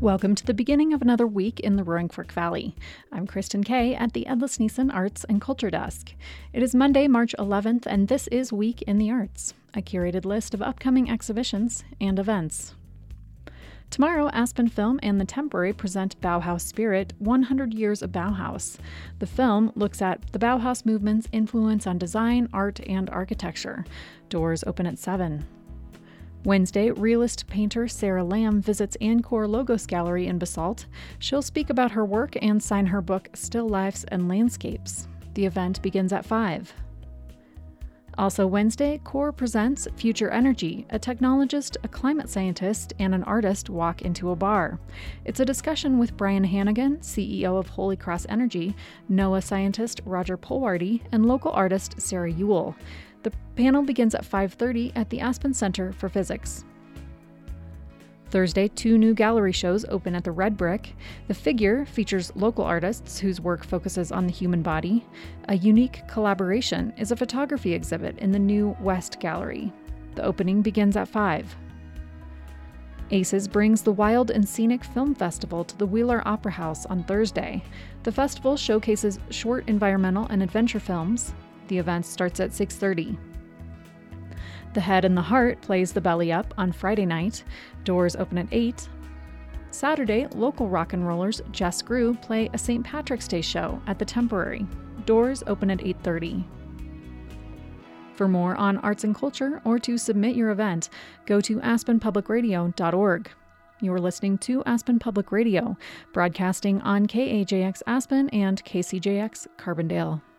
Welcome to the beginning of another week in the Roaring Fork Valley. I'm Kristen Kay at the Ed Lesniesen Arts and Culture Desk. It is Monday, March 11th, and this is Week in the Arts, a curated list of upcoming exhibitions and events. Tomorrow, Aspen Film and The Temporary present Bauhaus Spirit, 100 Years of Bauhaus. The film looks at the Bauhaus movement's influence on design, art, and architecture. Doors open at 7. Wednesday, realist painter Sarah Lamb visits Encore Logos Gallery in Basalt. She'll speak about her work and sign her book, Still Lifes and Landscapes. The event begins at 5. Also Wednesday, CORE presents Future Energy. A technologist, a climate scientist, and an artist walk into a bar. It's a discussion with Brian Hannigan, CEO of Holy Cross Energy, NOAA scientist Roger Polwardy, and local artist Sarah Ewell. The panel begins at 5:30 at the Aspen Center for Physics. Thursday, 2 new gallery shows open at the Red Brick. The Figure features local artists whose work focuses on the human body. A Unique Collaboration is a photography exhibit in the new West Gallery. The opening begins at 5. ACES brings the Wild and Scenic Film Festival to the Wheeler Opera House on Thursday. The festival showcases short environmental and adventure films. The event starts at 6:30. The Head and the Heart plays The Belly Up on Friday night. Doors open at 8. Saturday, local rock and rollers Jess Grew play a St. Patrick's Day show at The Temporary. Doors open at 8:30. For more on arts and culture or to submit your event, go to aspenpublicradio.org. You're listening to Aspen Public Radio, broadcasting on KAJX Aspen and KCJX Carbondale.